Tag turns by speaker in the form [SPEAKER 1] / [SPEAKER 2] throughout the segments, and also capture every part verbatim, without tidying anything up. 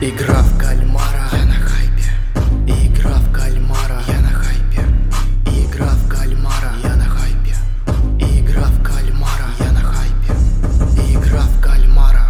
[SPEAKER 1] Игра в кальмара, я на хайпе. Игра в кальмара, я на хайпе. Игра в кальмара, я на хайпе. Игра в кальмара, я на хайпе. Игра в кальмара.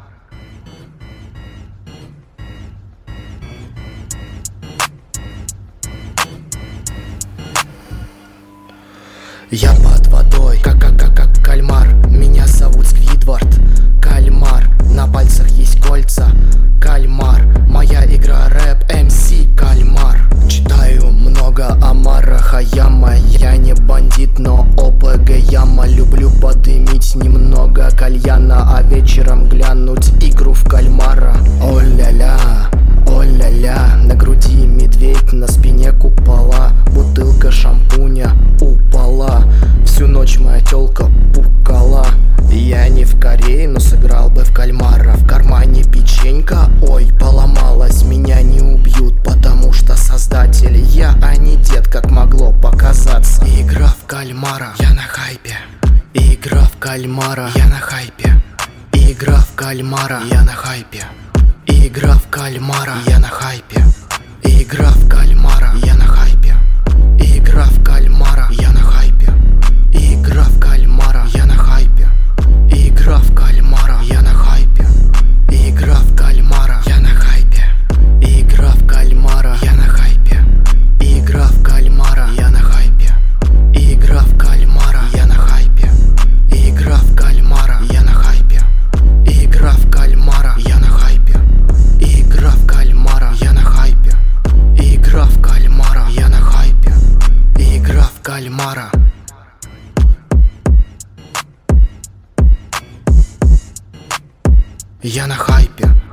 [SPEAKER 1] Я под водой, как как как как кальмар. Меня зовут Сквидвард. Кальмар, на пальцах есть кольца. Кальмар, моя игра рэп, эм си Кальмар. Читаю много Омара Хаяма. Я не бандит, но о пэ гэ яма. Люблю подымить немного кальяна, а вечером глянуть игру в кальмара. О-ля-ля, о-ля-ля, на груди медведь, на спине купола. Бутылка шампуня упала, всю ночь моя тёлка пукала. Я не в Корее, но сыграл бы в кальмара. В кармане печенька, ой, поломалась. Меня не убьют, потому что создатель я, а не дед, как могло показаться. Игра в кальмара, я на хайпе. Игра в кальмара, я на хайпе. Игра в кальмара, я на хайпе. Игра в кальмара, я на хайпе. Игра в кальмара, я на хайпе. Игра в кальмара, я на хайпе. Игра в кальмара, я на хайпе. Игра в кальмара, я на хайпе. Игра в кальмара, я на хайпе. Игра в кальмара, я на хайпе. Игра в кальмара, я на хайпе. Игра в кальмара, я на хайпе. Игра в кальмара, я на хайпе. Игра в кальмара, я на хайпе. Игра в кальмара, я на хайпе. Игра в кальмара, я на хайпе. Игра в кальмара. Я на хайпе.